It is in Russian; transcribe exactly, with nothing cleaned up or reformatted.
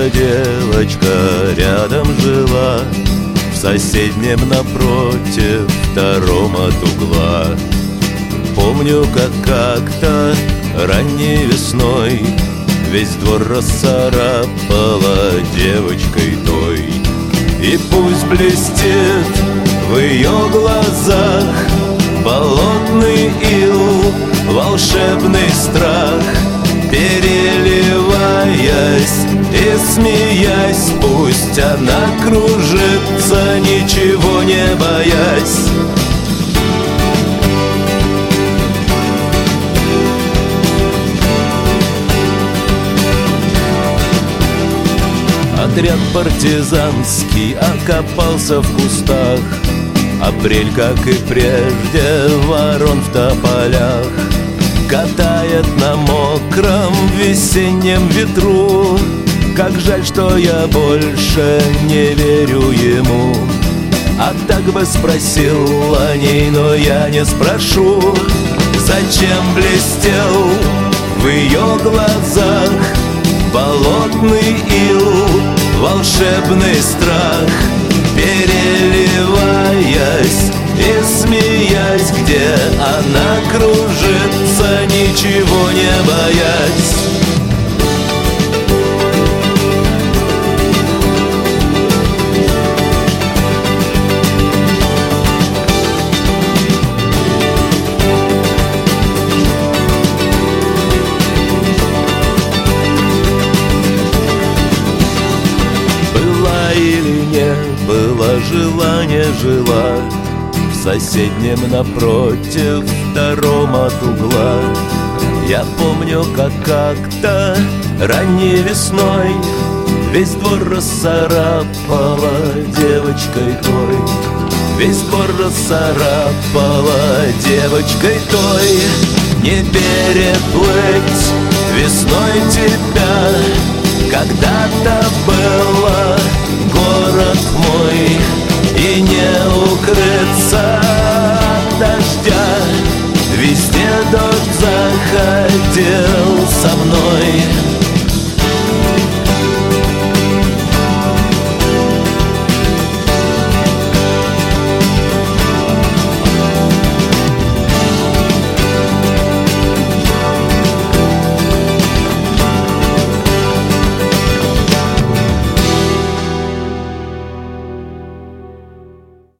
девочка рядом жила, в соседнем напротив, втором от угла. Помню, как как-то ранней весной весь двор расцарапала девочкой той. И пусть блестит в ее глазах болотный ил, волшебный страх, переливаясь и смеясь, пусть она кружится, ничего не боясь. Отряд партизанский окопался в кустах, апрель, как и прежде, ворон в тополях катает на мокром весеннем ветру. Как жаль, что я больше не верю ему. А так бы спросил о ней, но я не спрошу. Зачем блестел в ее глазах болотный ил, волшебный страх, переливаясь и смеясь, где она кружится, ничего не боясь. Было желание, жила в соседнем напротив, втором от угла. Я помню, как как-то ранней весной весь двор расцарапала девочкой той. Весь двор расцарапала девочкой той. Не переплыть весной тебя, когда-то было город мой, и не укрыться от дождя. Везде дождь заходил со мной.